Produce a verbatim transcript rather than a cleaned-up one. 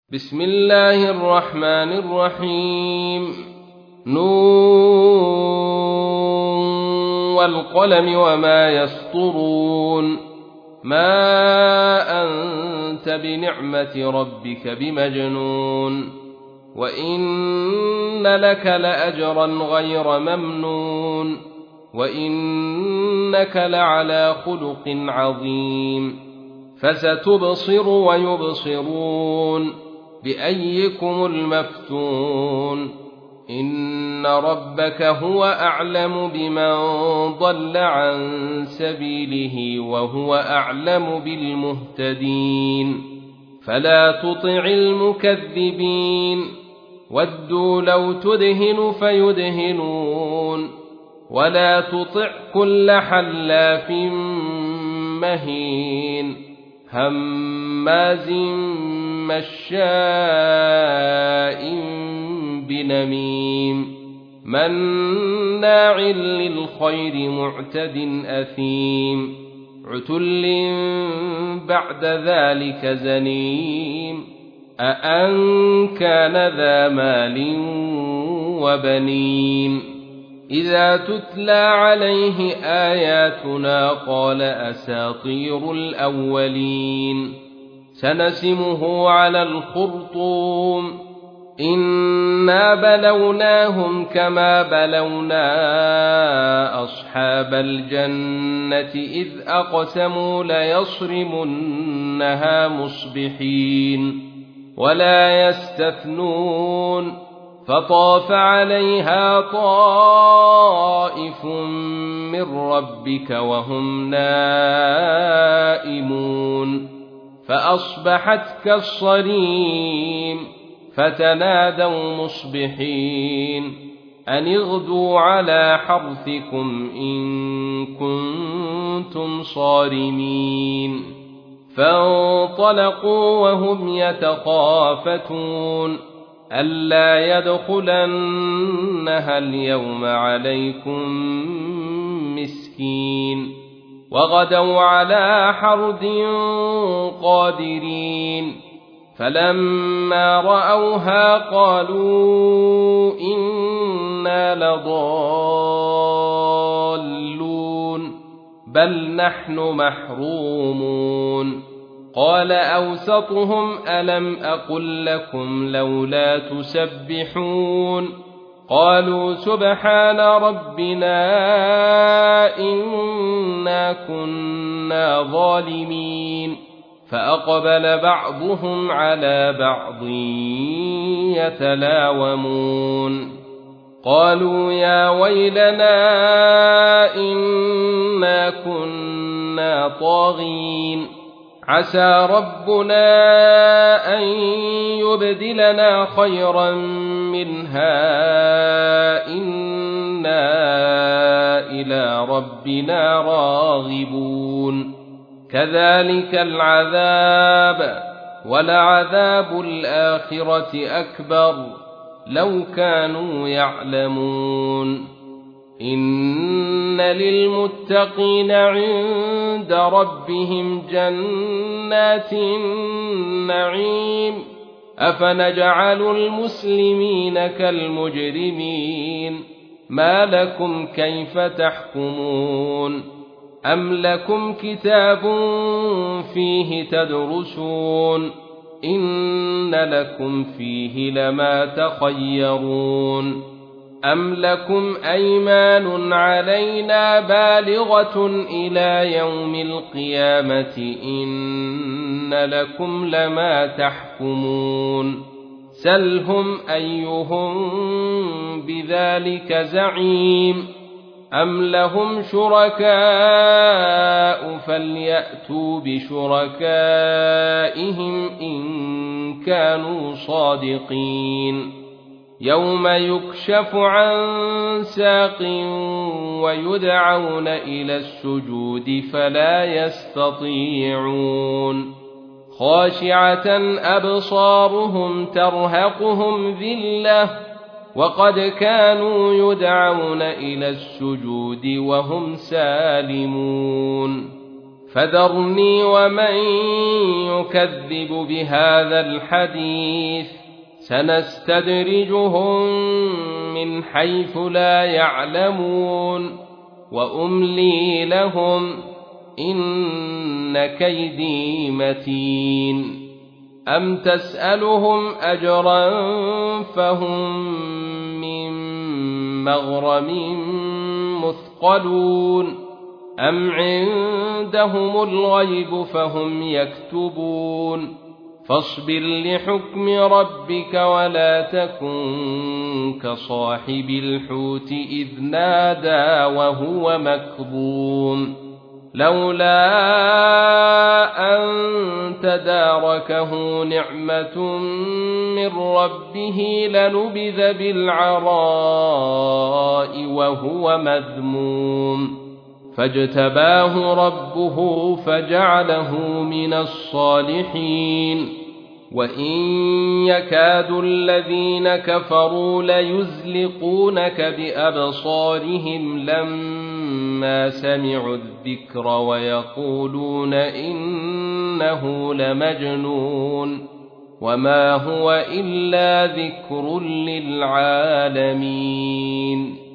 بسم الله الرحمن الرحيم نون والقلم وما يسطرون ما أنت بنعمة ربك بمجنون وإن لك لأجرا غير ممنون وإنك لعلى خلق عظيم فستبصر ويبصرون بأيكم المفتون إن ربك هو أعلم بمن ضل عن سبيله وهو أعلم بالمهتدين فلا تطع المكذبين ودوا لو تدهن فيدهنون ولا تطع كل حلاف مهين هماز مشاء بنميم مناع للخير معتد أثيم عتل بعد ذلك زنيم أأن كان ذا مال وبنين إذا تتلى عليه آياتنا قال أساطير الأولين سنسمه على الخرطوم إنا بلوناهم كما بلونا أصحاب الجنة إذ أقسموا ليصرمنها مصبحين ولا يستثنون فطاف عليها طائف من ربك وهم نائمون فأصبحت كالصريم فتنادوا مصبحين أن اغدوا على حرثكم إن كنتم صارمين فانطلقوا وهم يتخافتون ألا يدخلنها اليوم عليكم مسكين وغدوا على حرد قادرين فلما رأوها قالوا إنا لضالون بل نحن محرومون قال أوسطهم ألم أقل لكم لولا تسبحون قالوا سبحان ربنا إنا كنا ظالمين فأقبل بعضهم على بعض يتلاومون قالوا يا ويلنا إنا كنا طاغين عسى ربنا أن يبدلنا خيرا منها إنا إلى ربنا راغبون كذلك العذاب ولعذاب الآخرة أكبر لو كانوا يعلمون إن للمتقين عند ربهم جنات النعيم أفنجعل المسلمين كالمجرمين ما لكم كيف تحكمون أم لكم كتاب فيه تدرسون إن لكم فيه لما تخيرون أم لكم أيمان علينا بالغة إلى يوم القيامة إن لكم لما تحكمون سلهم أيهم بذلك زعيم أم لهم شركاء فليأتوا بشركائهم إن كانوا صادقين يوم يكشف عن ساق ويدعون إلى السجود فلا يستطيعون خاشعة أبصارهم ترهقهم ذلة وقد كانوا يدعون إلى السجود وهم سالمون فذرني ومن يكذب بهذا الحديث سنستدرجهم من حيث لا يعلمون وأملي لهم إن كيدي متين أم تسألهم أجرا فهم من مغرم مثقلون أم عندهم الغيب فهم يكتبون فاصبر لحكم ربك ولا تكن كصاحب الحوت إذ نادى وهو مكظوم لولا أن تداركه نعمة من ربه لنبذ بالعراء وهو مذموم فاجتباه ربه فجعله من الصالحين وإن يكاد الذين كفروا ليزلقونك بأبصارهم لما سمعوا الذكر ويقولون إنه لمجنون وما هو إلا ذكر للعالمين